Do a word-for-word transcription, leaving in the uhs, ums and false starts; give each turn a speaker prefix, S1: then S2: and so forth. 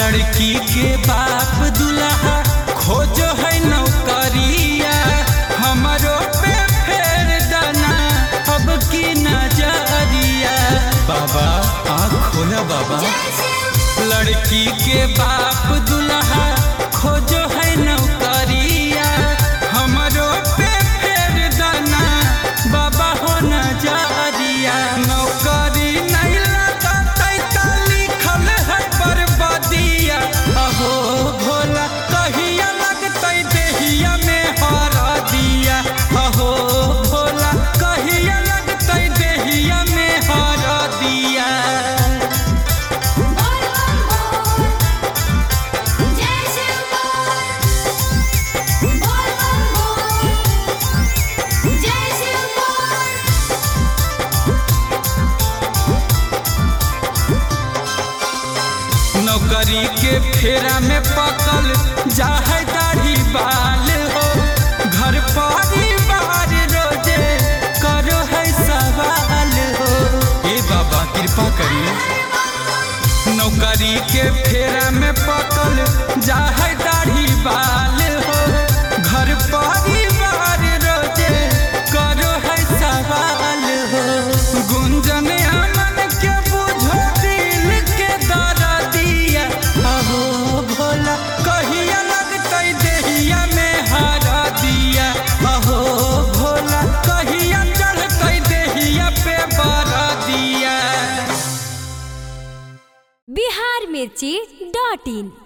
S1: लड़की के बाप दुल्हा खोजो है नौकरिया, हमारो पे फेर दाना अब की नजरिया। बाबा आँख खोला बाबा। लड़की के बाप दुल्हा खोजो है नौकरिया, हमारो पे फेर दाना बाबा हो नजरिया। नौकरी नहीं लगतै त लिखल है बर्बादिया, अहो भोला कहिया लगतै देहिया में हरा दिया, अहो भोला कहिया लगतै देहिया में हरा दिया। नौकरी के फेरा में पकल जाहे दाढ़ी बाल हो, घर परिवार रोजे करो है सवाल हो। ए बाबा कृपा करिए। नौकरी के फेरा में पकल जाहे दाढ़ी बाल हो, घर परिवार रोजे करो है सवाल हो। गुंजन अमन के बुझो दिल के दर्दिया, अहो भोला कहिया लगतै देहिया में हरा दिया, अहो भोला कहिया चढ़तै देहिया पे बरा दिया।
S2: बिहार मिर्ची डॉट इन।